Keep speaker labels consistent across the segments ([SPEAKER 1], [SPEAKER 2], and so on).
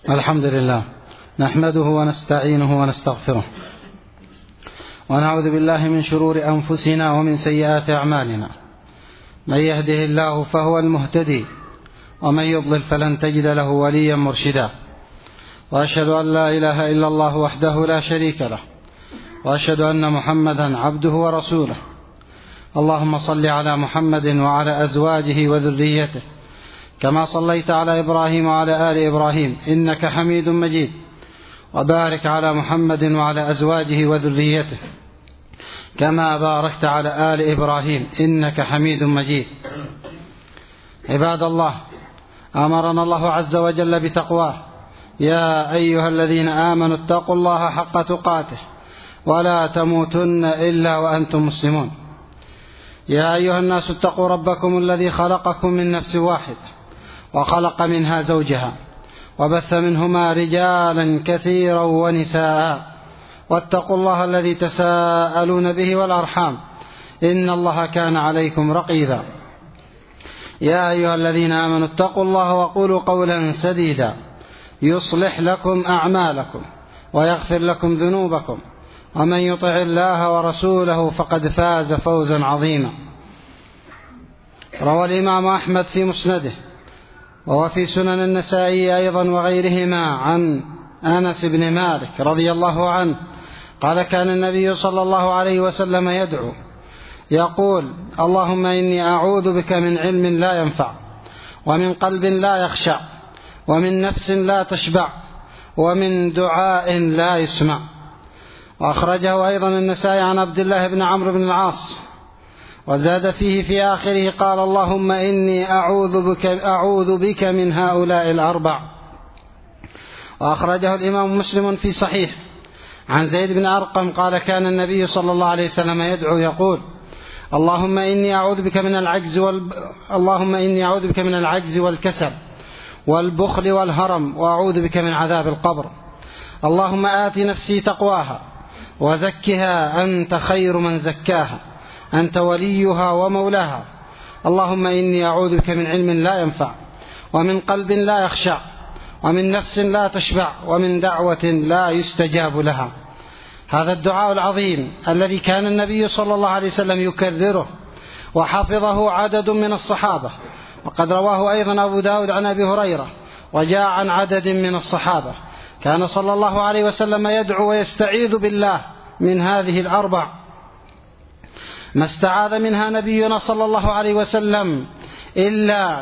[SPEAKER 1] الحمد لله نحمده ونستعينه ونستغفره ونعوذ بالله من شرور أنفسنا ومن سيئات أعمالنا. من يهده الله فهو المهتدي ومن يضلل فلن تجد له وليا مرشدا. وأشهد أن لا إله إلا الله وحده لا شريك له وأشهد أن محمدا عبده ورسوله. اللهم صل على محمد وعلى أزواجه وذريته كما صليت على إبراهيم وعلى آل إبراهيم إنك حميد مجيد. وبارك على محمد وعلى أزواجه وذريته كما باركت على آل إبراهيم إنك حميد مجيد. عباد الله، أمرنا الله عز وجل بتقواه. يا أيها الذين آمنوا اتقوا الله حق تقاته ولا تموتن إلا وأنتم مسلمون. يا أيها الناس اتقوا ربكم الذي خلقكم من نفس واحدة وخلق منها زوجها وبث منهما رجالا كثيرا ونساء واتقوا الله الذي تساءلون به والأرحام إن الله كان عليكم رقيبا. يا أيها الذين آمنوا اتقوا الله وقولوا قولا سديدا يصلح لكم أعمالكم ويغفر لكم ذنوبكم ومن يطع الله ورسوله فقد فاز فوزا عظيما. روى الإمام أحمد في مسنده وفي سنن النسائي أيضا وغيرهما عن أنس بن مالك رضي الله عنه قال: كان النبي صلى الله عليه وسلم يدعو يقول: اللهم إني أعوذ بك من علم لا ينفع ومن قلب لا يخشع ومن نفس لا تشبع ومن دعاء لا يسمع. وأخرجه أيضا النسائي عن عبد الله بن عمرو بن العاص وزاد فيه في آخره قال: اللهم إني أعوذ بك من هؤلاء الأربع. وأخرجه الإمام مسلم في صحيح عن زيد بن أرقم قال: كان النبي صلى الله عليه وسلم يدعو يقول: اللهم إني أعوذ بك من العجز والكسل والبخل والهرم وأعوذ بك من عذاب القبر. اللهم آت نفسي تقواها وزكها أنت خير من زكاها أنت وليها ومولاها. اللهم إني أعوذ بك من علم لا ينفع ومن قلب لا يخشع ومن نفس لا تشبع ومن دعوة لا يستجاب لها. هذا الدعاء العظيم الذي كان النبي صلى الله عليه وسلم يكرره وحفظه عدد من الصحابة، وقد رواه أيضا أبو داود عن أبي هريرة وجاء عن عدد من الصحابة. كان صلى الله عليه وسلم يدعو ويستعيذ بالله من هذه الأربع، ما استعاذ منها نبينا صلى الله عليه وسلم إلا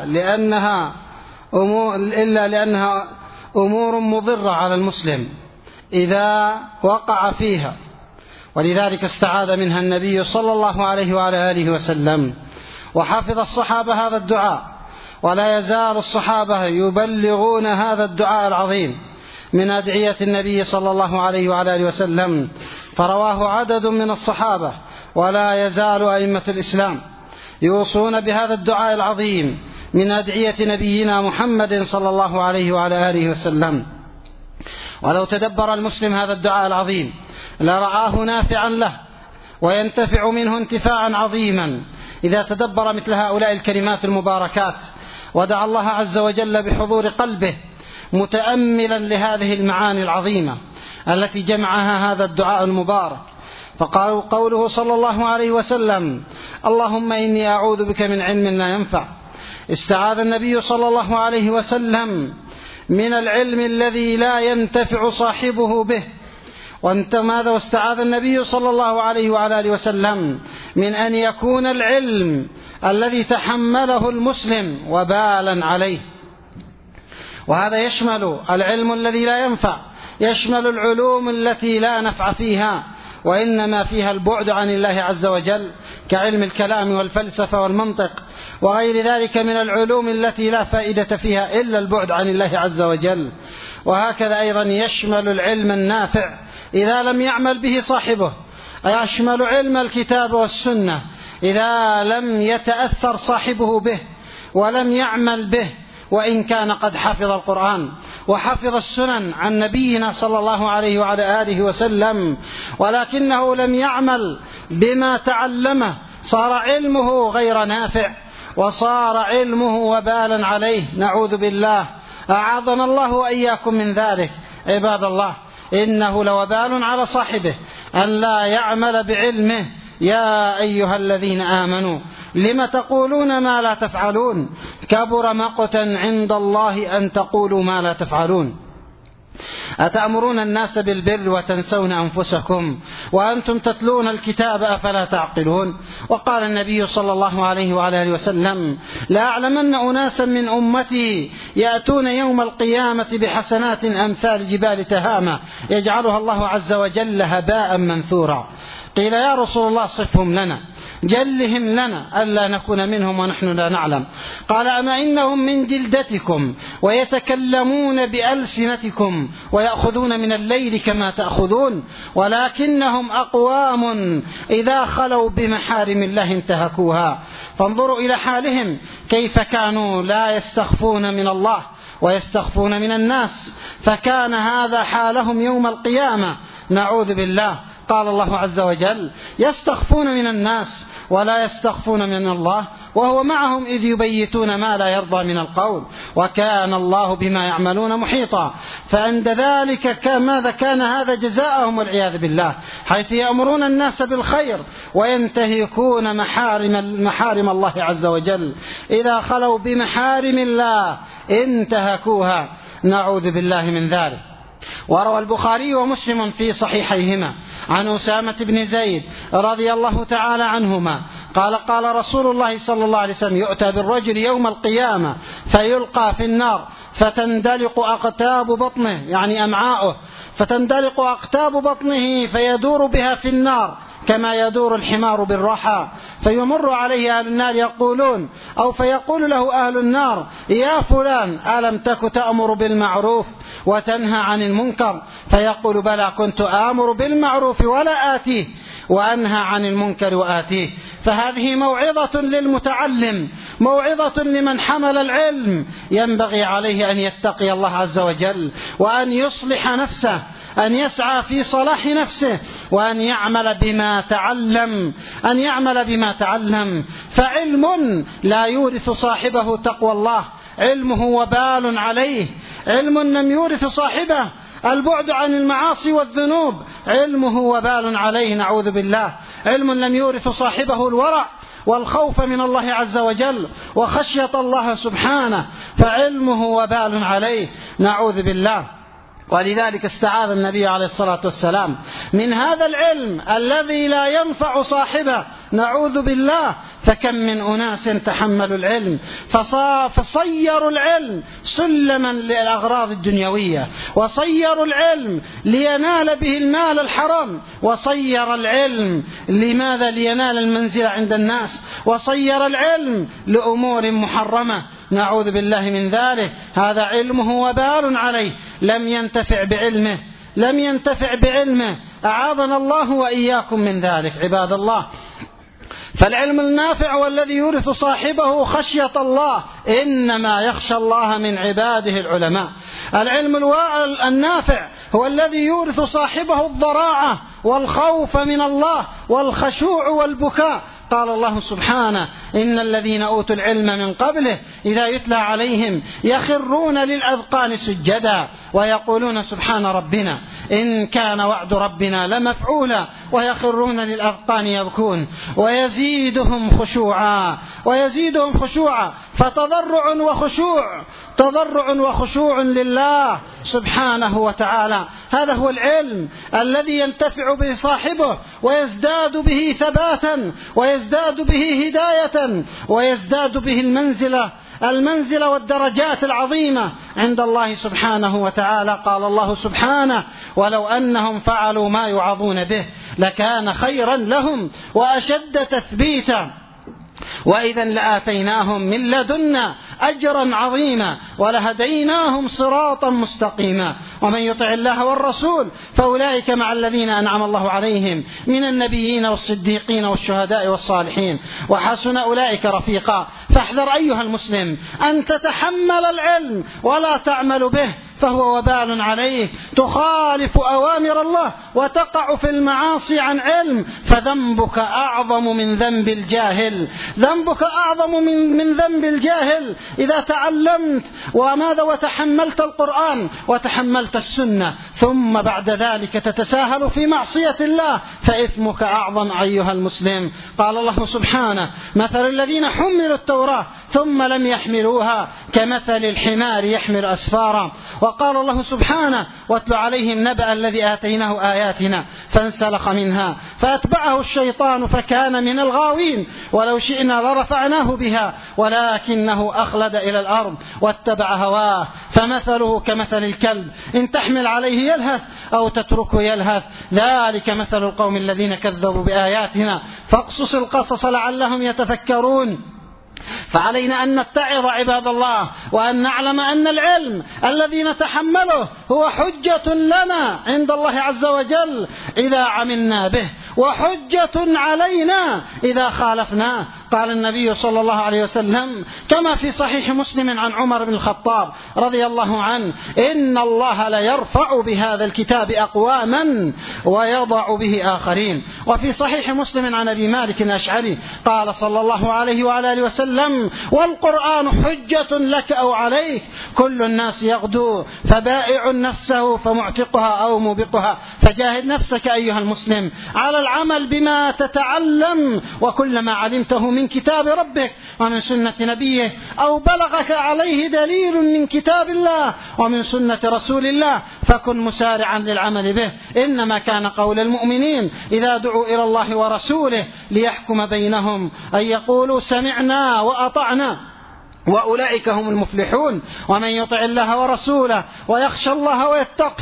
[SPEAKER 1] لأنها أمور مضرة على المسلم إذا وقع فيها، ولذلك استعاذ منها النبي صلى الله عليه وعلى آله وسلم. وحفظ الصحابة هذا الدعاء، ولا يزال الصحابة يبلغون هذا الدعاء العظيم من أدعية النبي صلى الله عليه وعلى آله وسلم، فرواه عدد من الصحابة، ولا يزال أئمة الإسلام يوصون بهذا الدعاء العظيم من أدعية نبينا محمد صلى الله عليه وعلى آله وسلم. ولو تدبر المسلم هذا الدعاء العظيم لرعاه نافعا له وينتفع منه انتفاعا عظيما إذا تدبر مثل هؤلاء الكلمات المباركات ودعا الله عز وجل بحضور قلبه متأملا لهذه المعاني العظيمة التي جمعها هذا الدعاء المبارك. فقالوا قوله صلى الله عليه وسلم: اللهم إني أعوذ بك من علم لا ينفع. استعاذ النبي صلى الله عليه وسلم من العلم الذي لا ينتفع صاحبه به. ماذا واستعاذ النبي صلى الله عليه وعلى آله وسلم من أن يكون العلم الذي تحمله المسلم وبالا عليه. وهذا يشمل العلم الذي لا ينفع، يشمل العلوم التي لا نفع فيها وإنما فيها البعد عن الله عز وجل، كعلم الكلام والفلسفة والمنطق وغير ذلك من العلوم التي لا فائدة فيها إلا البعد عن الله عز وجل. وهكذا أيضا يشمل العلم النافع إذا لم يعمل به صاحبه، يشمل علم الكتاب والسنة إذا لم يتأثر صاحبه به ولم يعمل به، وإن كان قد حفظ القرآن وحفظ السنن عن نبينا صلى الله عليه وعلى آله وسلم ولكنه لم يعمل بما تعلمه، صار علمه غير نافع وصار علمه وبالا عليه، نعوذ بالله أعاذنا الله وإياكم من ذلك. عباد الله، إنه لوبال على صاحبه أن لا يعمل بعلمه. يا أيها الذين آمنوا لم تقولون ما لا تفعلون؟ كبر مقتا عند الله أن تقولوا ما لا تفعلون. أتأمرون الناس بالبر وتنسون أنفسكم وأنتم تتلون الكتاب أفلا تعقلون؟ وقال النبي صلى الله عليه وعلى آله وسلم: لا أعلمن أناسا من أمتي يأتون يوم القيامة بحسنات أمثال جبال تهامة يجعلها الله عز وجل هباء منثورا. قيل: يا رسول الله صفهم لنا، جلهم لنا ألا نكون منهم ونحن لا نعلم. قال: أما إنهم من جلدتكم ويتكلمون بألسنتكم ويأخذون من الليل كما تأخذون، ولكنهم أقوام إذا خلوا بمحارم الله انتهكوها. فانظروا إلى حالهم كيف كانوا لا يستخفون من الله ويستخفون من الناس، فكان هذا حالهم يوم القيامة. نعوذ بالله. قال الله عز وجل: يستخفون من الناس ولا يستخفون من الله وهو معهم إذ يبيتون ما لا يرضى من القول وكان الله بما يعملون محيطا. فعند ذلك ماذا كان هذا جزاءهم والعياذ بالله، حيث يأمرون الناس بالخير وينتهكون محارم الله عز وجل. إذا خلوا بمحارم الله انتهكوها. نعوذ بالله من ذلك. وروى البخاري ومسلم في صحيحيهما عن أسامة بن زيد رضي الله تعالى عنهما قال: قال رسول الله صلى الله عليه وسلم: يؤتى بالرجل يوم القيامة فيلقى في النار فتندلق أقتاب بطنه، يعني أمعاؤه، فتندلق أقتاب بطنه فيدور بها في النار كما يدور الحمار بالرحى، فيمر عليه أهل النار يقولون أو فيقول له أهل النار: يا فلان ألم تك تأمر بالمعروف وتنهى عن المنكر؟ فيقول: بلى، كنت آمر بالمعروف ولا آتيه وأنهى عن المنكر وآتيه. فهذه موعظة للمتعلم، موعظة لمن حمل العلم. ينبغي عليه أن يتقي الله عز وجل وأن يصلح نفسه، أن يسعى في صلاح نفسه وأن يعمل بما تعلم، أن يعمل بما تعلم. فعلم لا يورث صاحبه تقوى الله، علمه وبال عليه. علم لم يورث صاحبه البعد عن المعاصي والذنوب، علمه وبال عليه. نعوذ بالله. علم لم يورث صاحبه الورع والخوف من الله عز وجل وخشية الله سبحانه، فعلمه وبال عليه. نعوذ بالله. ولذلك استعاذ النبي عليه الصلاة والسلام من هذا العلم الذي لا ينفع صاحبه. نعوذ بالله. فكم من أناس تحملوا العلم فصيروا العلم سلما للأغراض الدنيوية، وصيروا العلم لينال به المال الحرام، وصير العلم لماذا؟ لينال المنزلة عند الناس، وصير العلم لأمور محرمة. نعوذ بالله من ذلك. هذا علمه وبال عليه، لم ينتفع بعلمه. أعاذنا الله وإياكم من ذلك. عباد الله، فالعلم النافع هو الذي يورث صاحبه خشية الله، إنما يخشى الله من عباده العلماء. العلم النافع هو الذي يورث صاحبه الضراعة والخوف من الله والخشوع والبكاء. قال الله سبحانه: إن الذين أوتوا العلم من قبله إذا يتلى عليهم يخرون للأذقان سجدا ويقولون سبحان ربنا إن كان وعد ربنا لمفعولا، ويخرون للأذقان يبكون ويزيدهم خشوعا. فتضرع وخشوع لله سبحانه وتعالى. هذا هو العلم الذي ينتفع به صاحبه ويزداد به ثباتا ويزداد به هداية ويزداد به المنزلة والدرجات العظيمة عند الله سبحانه وتعالى. قال الله سبحانه: ولو أنهم فعلوا ما يوعظون به لكان خيرا لهم وأشد تثبيتا، وإذا لآتيناهم من لدنا أجرا عظيما ولهديناهم صراطا مستقيما. ومن يطع الله والرسول فأولئك مع الذين أنعم الله عليهم من النبيين والصديقين والشهداء والصالحين وحسن أولئك رفيقا. فاحذر أيها المسلم أن تتحمل العلم ولا تعمل به، فهو وبال عليك، تخالف أوامر الله وتقع في المعاصي عن علم، فذنبك أعظم من ذنب الجاهل، ذنبك أعظم من ذنب الجاهل إذا تعلمت وماذا وتحملت القرآن وتحملت السنة ثم بعد ذلك تتساهل في معصية الله، فإثمك أعظم أيها المسلم. قال الله سبحانه: مثل الذين حملوا التوراة ثم لم يحملوها كمثل الحمار يحمل أسفارا. وقال الله سبحانه: واتل عليهم نبأ الذي آتيناه آياتنا فانسلخ منها فأتبعه الشيطان فكان من الغاوين ولو شئنا لرفعناه بها ولكنه أخلد إلى الأرض واتبع هواه فمثله كمثل الكلب إن تحمل عليه يلهث أو تتركه يلهث، ذلك مثل القوم الذين كذبوا بآياتنا فاقصص القصص لعلهم يتفكرون. فعلينا أن نتعظ عباد الله، وأن نعلم أن العلم الذي نتحمله هو حجة لنا عند الله عز وجل إذا عملنا به، وحجة علينا إذا خالفناه. قال النبي صلى الله عليه وسلم كما في صحيح مسلم عن عمر بن الخطاب رضي الله عنه: إن الله ليرفع بهذا الكتاب أقواما ويضع به آخرين. وفي صحيح مسلم عن أبي مالك الأشعري قال صلى الله عليه وعلى آله وسلم: والقرآن حجة لك أو عليك، كل الناس يغدو فبائع نفسه فمعتقها أو موبقها. فجاهد نفسك أيها المسلم على العمل بما تتعلم، وكل ما علمته من كتاب ربك ومن سنة نبيه أو بلغك عليه دليل من كتاب الله ومن سنة رسول الله فكن مسارعا للعمل به. إنما كان قول المؤمنين إذا دعوا إلى الله ورسوله ليحكم بينهم أن يقولوا سمعنا وأطعنا وأولئك هم المفلحون، ومن يطع الله ورسوله ويخشى الله ويتقه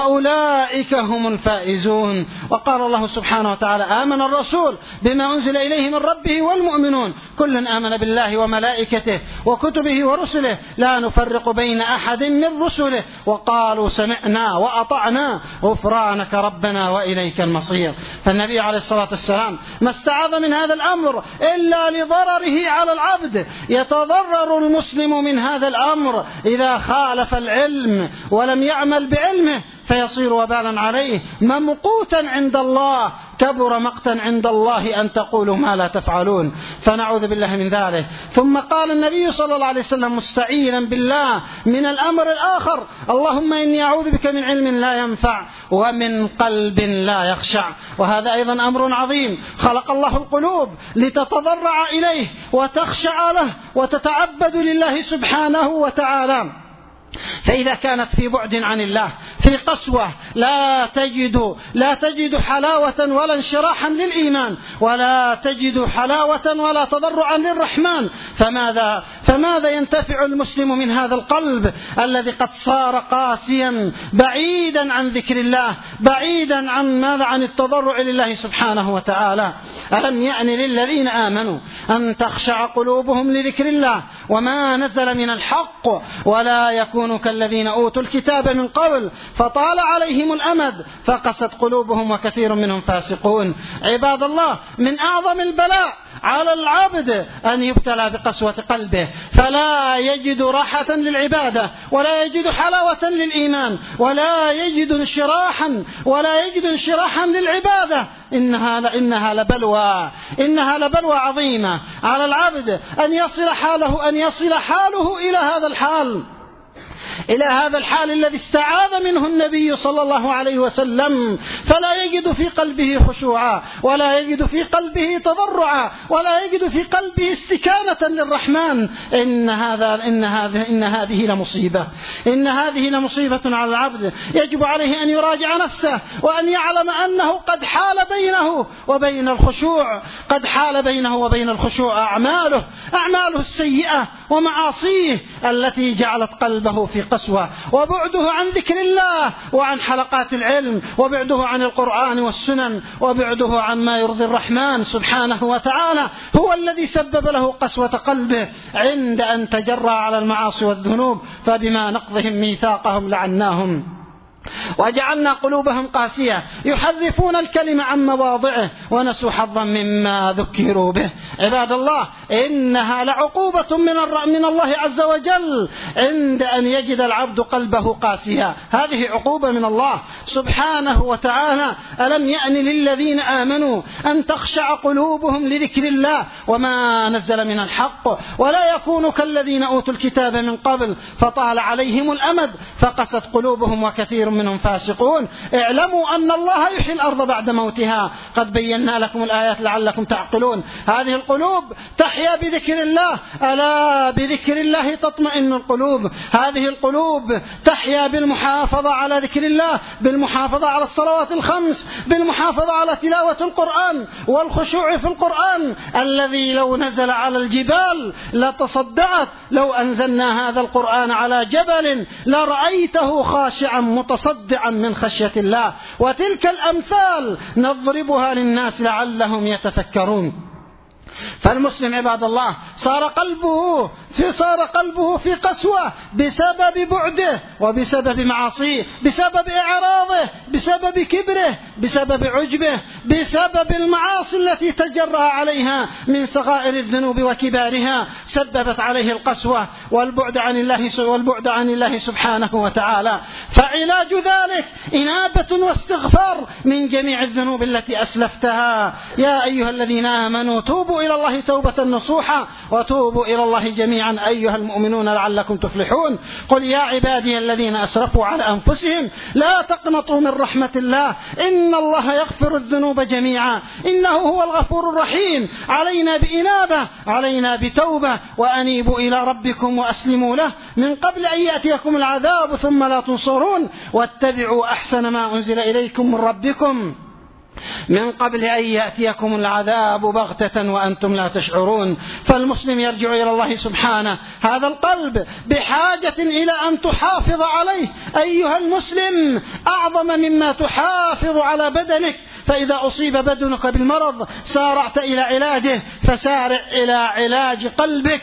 [SPEAKER 1] فأولئك هم الفائزون. وقال الله سبحانه وتعالى: آمن الرسول بما أنزل إليه من ربه والمؤمنون كل آمن بالله وملائكته وكتبه ورسله لا نفرق بين أحد من رسله وقالوا سمعنا وأطعنا غفرانك ربنا وإليك المصير. فالنبي عليه الصلاة والسلام ما استعاذ من هذا الأمر إلا لضرره على العبد. يتضرر المسلم من هذا الأمر إذا خالف العلم ولم يعمل بعلمه فيصير وبالا عليه ممقوتا عند الله، كبر مقتا عند الله أن تقولوا ما لا تفعلون، فنعوذ بالله من ذلك. ثم قال النبي صلى الله عليه وسلم مستعينا بالله من الأمر الآخر: اللهم إني أعوذ بك من علم لا ينفع ومن قلب لا يخشع. وهذا أيضا أمر عظيم، خلق الله القلوب لتتضرع إليه وتخشع له وتتعبد لله سبحانه وتعالى. فإذا كانت في بعد عن الله في قسوة لا تجد حلاوة ولا انشراحا للإيمان، ولا تجد حلاوة ولا تضرعا للرحمن، فماذا ينتفع المسلم من هذا القلب الذي قد صار قاسيا بعيدا عن ذكر الله، بعيدا عن التضرع لله سبحانه وتعالى؟ ألم يأن للذين آمنوا أن تخشع قلوبهم لذكر الله وما نزل من الحق ولا يكونوا كالذين أوتوا الكتاب من قبل فطال عليهم الأمد فقست قلوبهم وكثير منهم فاسقون. عباد الله، من أعظم البلاء على العبد أن يبتلى بقسوة قلبه فلا يجد راحة للعبادة ولا يجد حلاوة للإيمان ولا يجد انشراحا للعبادة. إنها لبلوى عظيمة على العبد أن يصل حاله إلى هذا الحال الذي استعاذ منه النبي صلى الله عليه وسلم، فلا يجد في قلبه خشوعا ولا يجد في قلبه تضرعا ولا يجد في قلبه استكانة للرحمن. إن هذه لمصيبة على العبد، يجب عليه أن يراجع نفسه وأن يعلم أنه قد حال بينه وبين الخشوع أعماله السيئة ومعاصيه التي جعلت قلبه في قسوة، وبعده عن ذكر الله وعن حلقات العلم، وبعده عن القرآن والسنن، وبعده عن ما يرضي الرحمن سبحانه وتعالى هو الذي سبب له قسوة قلبه عند أن تجرى على المعاصي والذنوب. فبما نقضهم ميثاقهم لعناهم وجعلنا قلوبهم قاسية يحرفون الكلمة عن مواضعه ونسوا حظا مما ذكروا به. عباد الله، إنها لعقوبة من الله عز وجل عند أن يجد العبد قلبه قاسيا. هذه عقوبة من الله سبحانه وتعالى. ألم يأن للذين آمنوا أن تخشع قلوبهم لذكر الله وما نزل من الحق ولا يكونوا كالذين أوتوا الكتاب من قبل فطال عليهم الأمد فقست قلوبهم وكثير منهم فاسقون. اعلموا أن الله يحيي الأرض بعد موتها قد بينا لكم الآيات لعلكم تعقلون. هذه القلوب تحيا بذكر الله، ألا بذكر الله تطمئن القلوب. هذه القلوب تحيا بالمحافظة على ذكر الله، بالمحافظة على الصلوات الخمس، بالمحافظة على تلاوة القرآن والخشوع في القرآن الذي لو نزل على الجبال لتصدعت. لو أنزلنا هذا القرآن على جبل لرأيته خاشعا متصدعا من خشية الله. وتلك الأمثال نضربها للناس لعلهم يتفكرون. فالمسلم عباد الله صار قلبه في قسوة بسبب بعده وبسبب معاصيه، بسبب إعراضه، بسبب كبره، بسبب عجبه، بسبب المعاصي التي تجرأ عليها من صغائر الذنوب وكبارها سببت عليه القسوة والبعد عن الله سبحانه وتعالى. فعلاج ذلك إنابة واستغفار من جميع الذنوب التي أسلفتها. يا أيها الذين آمنوا توبوا إلى الله توبة نصوحا وتوبوا إلى الله جميعا أيها المؤمنون لعلكم تفلحون. قل يا عبادي الذين أسرفوا على أنفسهم لا تقنطوا من رحمة الله إن الله يغفر الذنوب جميعا إنه هو الغفور الرحيم. علينا بإنابة، علينا بتوبة، وأنيبوا إلى ربكم وأسلموا له من قبل أن يأتيكم العذاب ثم لا تنصرون واتبعوا أحسن ما أنزل إليكم من ربكم من قبل أن يأتيكم العذاب بغتة وأنتم لا تشعرون. فالمسلم يرجع إلى الله سبحانه. هذا القلب بحاجة إلى أن تحافظ عليه أيها المسلم أعظم مما تحافظ على بدنك. فإذا أصيب بدنك بالمرض سارعت إلى علاجه، فسارع إلى علاج قلبك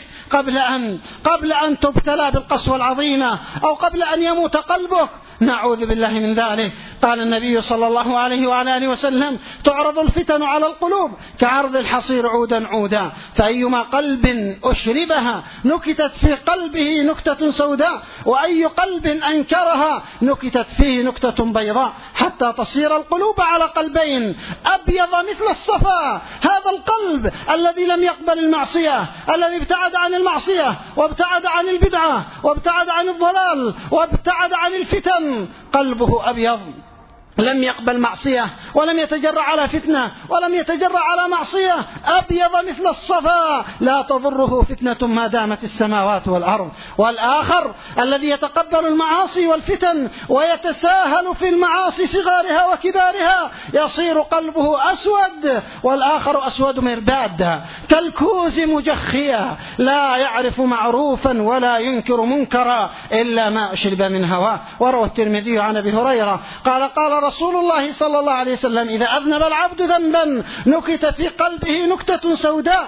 [SPEAKER 1] قبل أن تبتلى بالقسوة العظيمة أو قبل أن يموت قلبك. نعوذ بالله من ذلك. قال النبي صلى الله عليه وعلى آله وسلم تعرض الفتن على القلوب كعرض الحصير عودا عودا فأيما قلب أشربها نكتت في قلبه نكتة سوداء وأي قلب أنكرها نكتت فيه نكتة بيضاء حتى تصير القلوب على قلبين أبيض مثل الصفا. هذا القلب الذي لم يقبل المعصية، الذي ابتعد عن المعصية وابتعد عن البدعة وابتعد عن الضلال وابتعد عن الفتن، قلبه أبيض لم يقبل معصية ولم يتجرأ على فتنة ولم يتجرأ على معصية، أبيض مثل الصفا لا تضره فتنة ما دامت السماوات والأرض. والآخر الذي يتقبل المعاصي والفتن ويتساهل في المعاصي صغارها وكبارها يصير قلبه أسود، والآخر أسود مرباد كالكوز مجخيا لا يعرف معروفا ولا ينكر منكرا إلا ما أشرب من هواه. وروى الترمذي عن أبي هريرة قال رسول الله صلى الله عليه وسلم إذا أذنب العبد ذنبا نكت في قلبه نكتة سوداء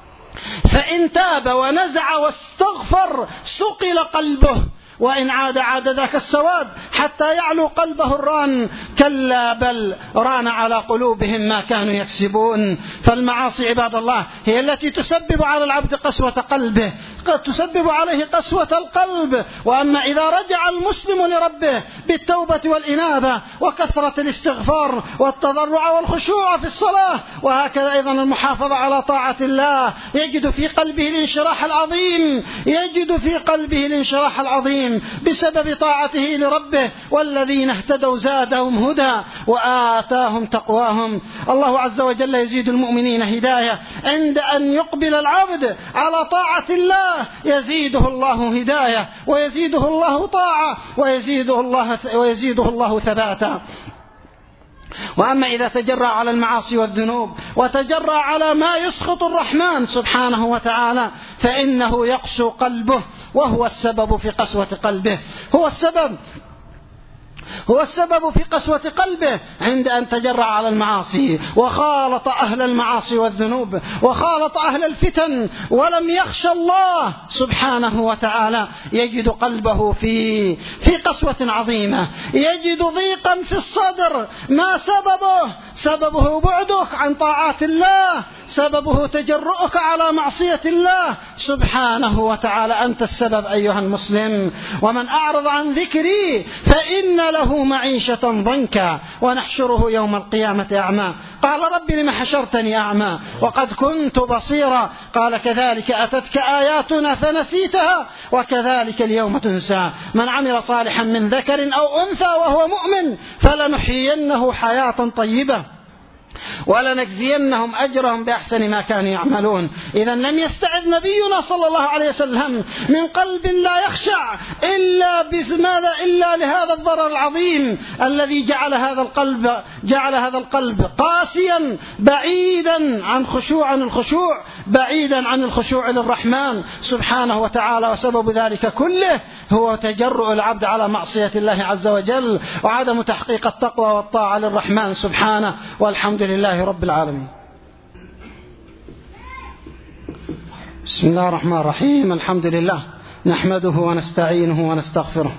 [SPEAKER 1] فإن تاب ونزع واستغفر سقل قلبه وإن عاد ذاك السواد حتى يعلو قلبه الران كلا بل ران على قلوبهم ما كانوا يكسبون. فالمعاصي عباد الله هي التي تسبب على العبد قسوة قلبه، قد تسبب عليه قسوة القلب. وأما إذا رجع المسلم لربه بالتوبة والإنابة وكثرة الاستغفار والتضرع والخشوع في الصلاة وهكذا أيضا المحافظة على طاعة الله يجد في قلبه الانشراح العظيم بسبب طاعته لربه. والذين اهتدوا زادهم هدى وآتاهم تقواهم. الله عز وجل يزيد المؤمنين هداية عند أن يقبل العبد على طاعة الله يزيده الله هداية ويزيده الله طاعة ويزيده الله ثباتا. وأما إذا تجرأ على المعاصي والذنوب وتجرأ على ما يسخط الرحمن سبحانه وتعالى فإنه يقسو قلبه وهو السبب في قسوة قلبه، هو السبب في قسوة قلبه عند أن تجرع على المعاصي وخالط أهل المعاصي والذنوب وخالط أهل الفتن ولم يخشى الله سبحانه وتعالى، يجد قلبه في قسوة عظيمة، يجد ضيقا في الصدر. ما سببه بعدك عن طاعات الله، سببه تجرؤك على معصية الله سبحانه وتعالى. أنت السبب أيها المسلم. ومن أعرض عن ذكري فإن له معيشة ضنكا ونحشره يوم القيامة أعمى. قال رب لم حشرتني أعمى وقد كنت بصيرا. قال كذلك أتتك آياتنا فنسيتها وكذلك اليوم تنسى. من عمل صالحا من ذكر أو أنثى وهو مؤمن فلنحيينه حياة طيبة ولنجزينهم أجرهم بأحسن ما كانوا يعملون. إذا لم يستعذ نبينا صلى الله عليه وسلم من قلب لا يخشع إلا لهذا الضرر العظيم الذي جعل هذا القلب قاسيا بعيدا عن الخشوع بعيدا عن الخشوع للرحمن سبحانه وتعالى. وسبب ذلك كله هو تجرؤ العبد على معصية الله عز وجل وعدم تحقيق التقوى والطاعة للرحمن سبحانه. والحمد لله رب العالمين. بسم الله الرحمن الرحيم. الحمد لله نحمده ونستعينه ونستغفره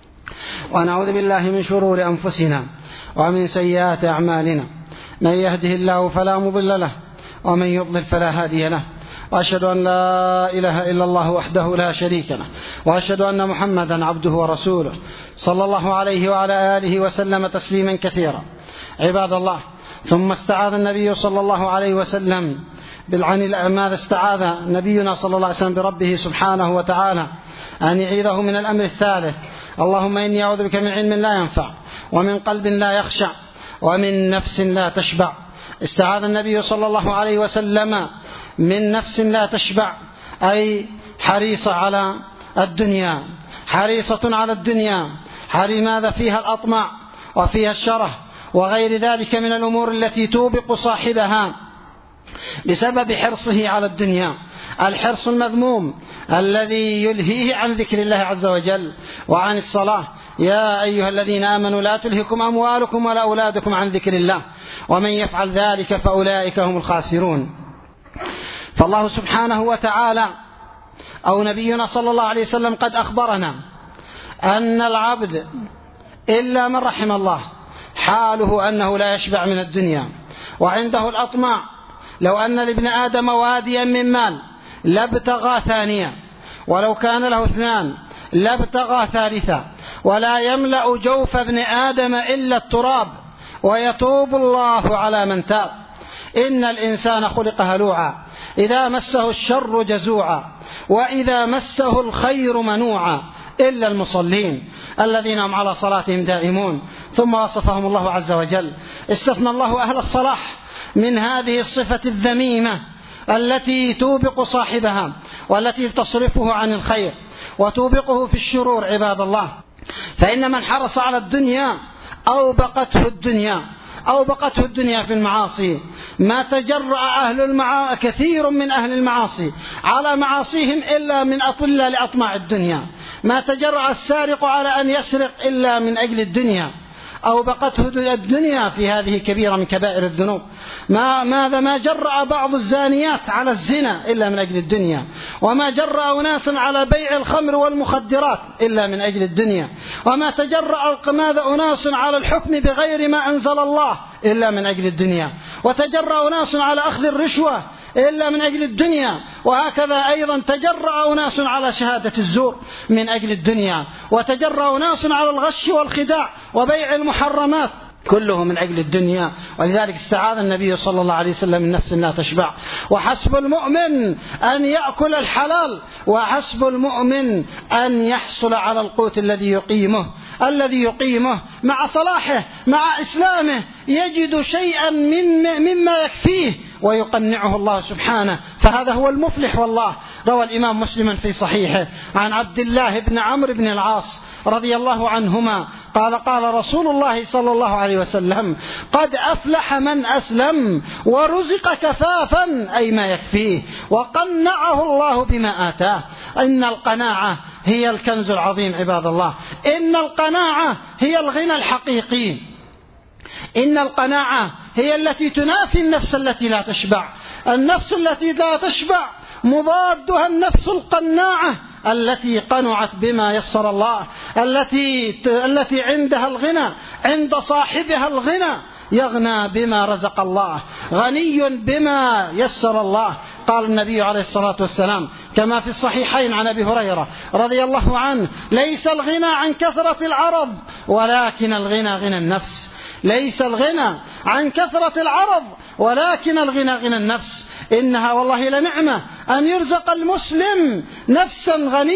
[SPEAKER 1] ونعوذ بالله من شرور أنفسنا ومن سيئات أعمالنا. من يهده الله فلا مضل له ومن يضلل فلا هادي له. وأشهد أن لا إله إلا الله وحده لا شريك له وأشهد أن محمدا عبده ورسوله صلى الله عليه وعلى آله وسلم تسليما كثيرا. عباد الله، ثم استعاذ النبي صلى الله عليه وسلم ماذا استعاذ نبينا صلى الله عليه وسلم بربه سبحانه وتعالى أن يعيذه من الأمر الثالث: اللهم إني أعوذ بك من علم لا ينفع ومن قلب لا يخشع ومن نفس لا تشبع. استعاذ النبي صلى الله عليه وسلم من نفس لا تشبع، أي حريصة على الدنيا، حريصة على الدنيا، ماذا فيها الأطمع وفيها الشره وغير ذلك من الأمور التي توبق صاحبها بسبب حرصه على الدنيا. الحرص المذموم الذي يلهيه عن ذكر الله عز وجل وعن الصلاة. يا أيها الذين آمنوا لا تلهكم أموالكم ولا أولادكم عن ذكر الله ومن يفعل ذلك فأولئك هم الخاسرون. فالله سبحانه وتعالى أو نبينا صلى الله عليه وسلم قد أخبرنا أن العبد إلا من رحم الله حاله أنه لا يشبع من الدنيا وعنده الأطماع. لو أن لابن آدم واديا من مال لابتغى ثانيا، ولو كان له 2 لابتغى ثالثا، ولا يملأ جوف ابن آدم إلا التراب ويتوب الله على من تاب. إن الإنسان خلق هلوعا إذا مسه الشر جزوعا وإذا مسه الخير منوعا إلا المصلين الذين هم على صلاتهم دائمون. ثم وصفهم الله عز وجل، استثنى الله أهل الصلاح من هذه الصفة الذميمة التي توبق صاحبها والتي تصرفه عن الخير وتوبقه في الشرور. عباد الله، فإن من حرص على الدنيا أوبقته الدنيا في المعاصي. ما تجرأ كثير من أهل المعاصي على معاصيهم إلا لأطماع الدنيا. ما تجرأ السارق على أن يسرق إلا من أجل الدنيا. أوبقته الدنيا في هذه كبيرة من كبائر الذنوب. ما جرأ بعض الزانيات على الزنا إلا من أجل الدنيا. وما جرأ أناس على بيع الخمر والمخدرات إلا من أجل الدنيا. وما تجرأ أناس على الحكم بغير ما أنزل الله إلا من أجل الدنيا. وتجرأ أناس على أخذ الرشوة إلا من أجل الدنيا. وهكذا أيضا تجرأ أناس على شهادة الزور من أجل الدنيا. وتجرأ أناس على الغش والخداع وبيع المحرمات، كله من أجل الدنيا. ولذلك استعاذ النبي صلى الله عليه وسلم من نفس لا تشبع. وحسب المؤمن أن يأكل الحلال، وحسب المؤمن أن يحصل على القوت الذي يقيمه مع صلاحه مع إسلامه، يجد شيئا مما يكفيه ويقنعه الله سبحانه، فهذا هو المفلح والله. روى الإمام مسلم في صحيحه عن عبد الله بن عمرو بن العاص رضي الله عنهما قال قال رسول الله صلى الله عليه وسلم: قد أفلح من أسلم ورزق كفافا، أي ما يكفيه، وقنعه الله بما آتاه. إن القناعة هي الكنز العظيم عباد الله، إن القناعة هي الغنى الحقيقي، إن القناعة هي التي تنافي النفس التي لا تشبع. النفس التي لا تشبع مضادها النفس القناعة التي قنعت بما يسر الله، التي عندها الغنى، عند صاحبها الغنى، يغنى بما رزق الله، غني بما يسر الله. قال النبي عليه الصلاة والسلام كما في الصحيحين عن أبي هريرة رضي الله عنه: ليس الغنى عن كثرة العرض ولكن الغنى غنى النفس. ليس الغنى عن كثرة العرض ولكن الغنى غنى النفس. إنها والله لنعمة أن يرزق المسلم نفسا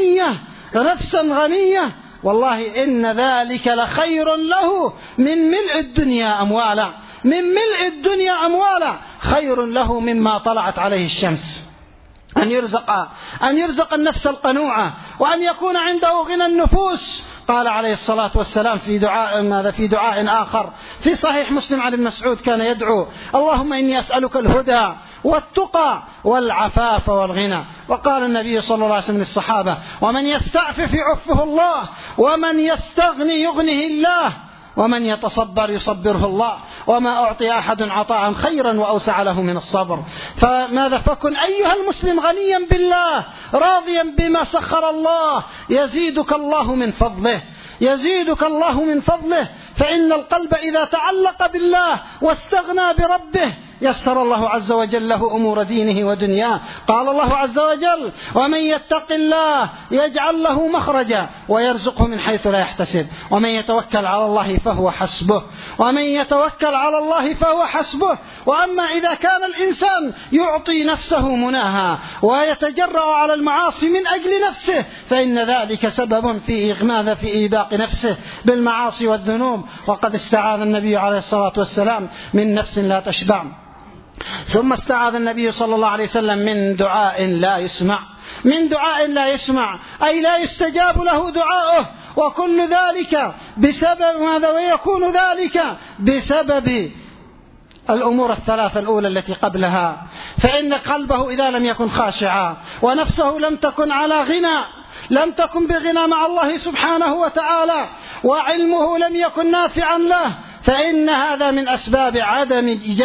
[SPEAKER 1] غنية، والله إن ذلك لخير له من ملء الدنيا أموالا، من ملء الدنيا أموالا خير له مما طلعت عليه الشمس. أن يرزق النفس القنوعة، وأن يكون عنده غنى النفوس. قال عليه الصلاة والسلام في دعاء آخر في صحيح مسلم عن ابن مسعود كان يدعو: اللهم إني أسألك الهدى والتقى والعفاف والغنى. وقال النبي صلى الله عليه وسلم للصحابة: ومن يستعفف يعفه الله، ومن يستغني يغنه الله، ومن يتصبر يصبره الله، وما أعطي أحد عطاء خيرا وأوسع له من الصبر. فماذا؟ فكن أيها المسلم غنيا بالله راضيا بما سخر الله، يزيدك الله من فضله، يزيدك الله من فضله. فإن القلب إذا تعلق بالله واستغنى بربه يسر الله عز وجل له أمور دينه ودنياه. قال الله عز وجل: ومن يتق الله يجعل له مخرجا ويرزقه من حيث لا يحتسب، ومن يتوكل على الله فهو حسبه، ومن يتوكل على الله فهو حسبه. وأما إذا كان الإنسان يعطي نفسه مناها ويتجرأ على المعاصي من أجل نفسه، فإن ذلك سبب في إيباق نفسه بالمعاصي والذنوب. وقد استعاذ النبي عليه الصلاة والسلام من نفس لا تشبع. ثم استعاذ النبي صلى الله عليه وسلم من دعاء لا يسمع، من دعاء لا يسمع، أي لا يستجاب له دعاؤه. وكل ذلك بسبب ماذا؟ ويكون ذلك بسبب الأمور الثلاثة الأولى التي قبلها. فإن قلبه إذا لم يكن خاشعا، ونفسه لم تكن على غنى، لم تكن بغنى مع الله سبحانه وتعالى، وعلمه لم يكن نافعا له، فإن هذا من أسباب عدم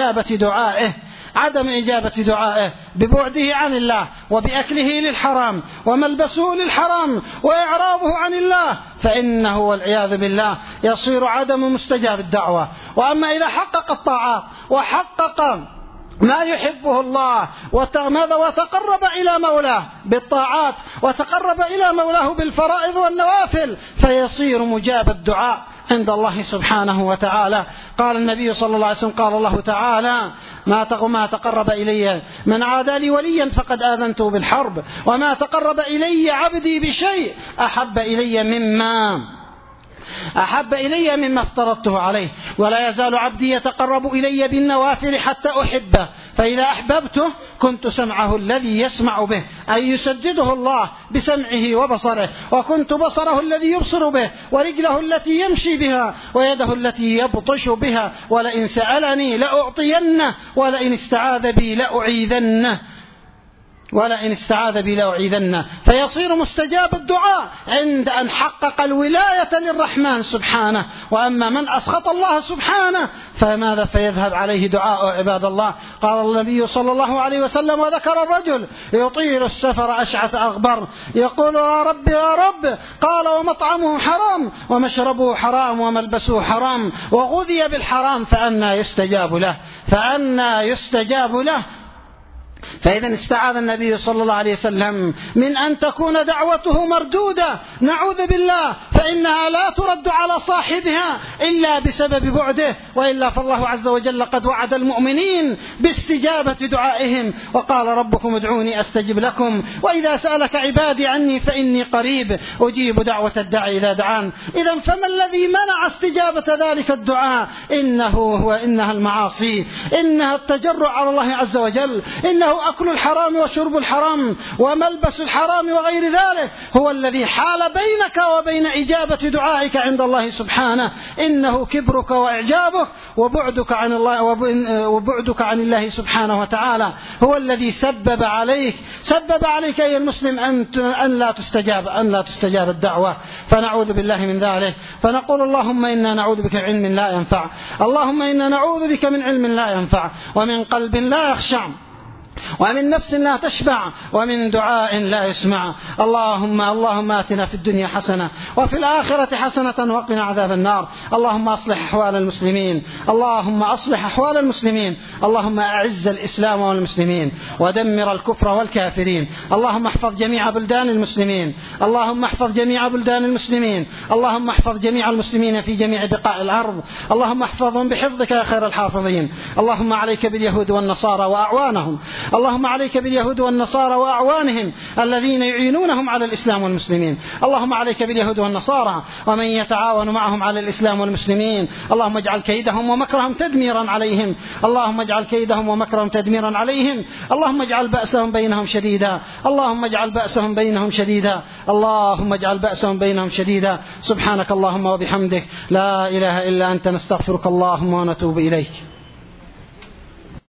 [SPEAKER 1] إجابة دعائه ببعده عن الله، وبأكله للحرام، وملبسه للحرام، وإعراضه عن الله، فإنه والعياذ بالله يصير عدم مستجاب الدعوة. وأما إذا حقق الطاعات وحقق ما يحبه الله وتقرب إلى مولاه بالطاعات، وتقرب إلى مولاه بالفرائض والنوافل، فيصير مجاب الدعاء عند الله سبحانه وتعالى. قال النبي صلى الله عليه وسلم: قال الله تعالى: ما تقرب إلي من عادى لي وليا فقد آذنته بالحرب، وما تقرب إلي عبدي بشيء أحب إلي مما افترضته عليه، ولا يزال عبدي يتقرب إلي بالنوافل حتى أحبه، فإذا أحببته كنت سمعه الذي يسمع به، أي يسدده الله بسمعه وبصره، وكنت بصره الذي يبصر به، ورجله التي يمشي بها، ويده التي يبطش بها، ولئن سألني لأعطينه، ولئن استعاذ بي لأعيذنه. فيصير مستجاب الدعاء عند أن حقق الولاية للرحمن سبحانه. وأما من أسخط الله سبحانه فماذا؟ فيذهب عليه دعاء عباد الله. قال النبي صلى الله عليه وسلم: وذكر الرجل يطيل السفر أشعث أغبر يقول: يا رب. قال: ومطعمه حرام، ومشربه حرام، وملبسه حرام، وغذي بالحرام، فأنى يستجاب له. فإذا استعاذ النبي صلى الله عليه وسلم من أن تكون دعوته مردودة، نعوذ بالله، فإنها لا ترد على صاحبها إلا بسبب بعده، وإلا فالله عز وجل قد وعد المؤمنين باستجابة دعائهم، وقال ربكم ادعوني أستجب لكم، وإذا سألك عبادي عني فإني قريب أجيب دعوة الداعي إذا دعان. إذا فما الذي منع استجابة ذلك الدعاء؟ إنها المعاصي، إنها التجرع على الله عز وجل، إنه أكل الحرام وشرب الحرام وملبس الحرام وغير ذلك هو الذي حال بينك وبين إجابة دعائك عند الله سبحانه. إنه كبرك وإعجابك وبعدك عن الله وبعدك عن الله سبحانه وتعالى هو الذي سبب عليك أيها المسلم أن لا تستجاب الدعوة، فنعوذ بالله من ذلك. فنقول اللهم إنا نعوذ بك من علم لا ينفع، اللهم إنا نعوذ بك من علم لا ينفع، ومن قلب لا يخشع، ومن نفس لا تشبع، ومن دعاء لا يسمع. اللهم آتنا في الدنيا حسنة وفي الآخرة حسنة وقنا عذاب النار. اللهم أصلح أحوال المسلمين، اللهم أعز الإسلام والمسلمين ودمر الكفر والكافرين. اللهم احفظ جميع بلدان المسلمين، اللهم احفظ جميع المسلمين في جميع بقاع الأرض، اللهم احفظهم بحفظك يا خير الحافظين. اللهم عليك باليهود والنصارى وأعوانهم الذين يعينونهم على الإسلام والمسلمين. اللهم عليك باليهود والنصارى ومن يتعاون معهم على الإسلام والمسلمين. اللهم اجعل كيدهم ومكرهم تدميرا عليهم، اللهم اجعل بأسهم بينهم شديدا. سبحانك اللهم وبحمدك، لا إله إلا أنت، نستغفرك اللهم ونتوب إليك.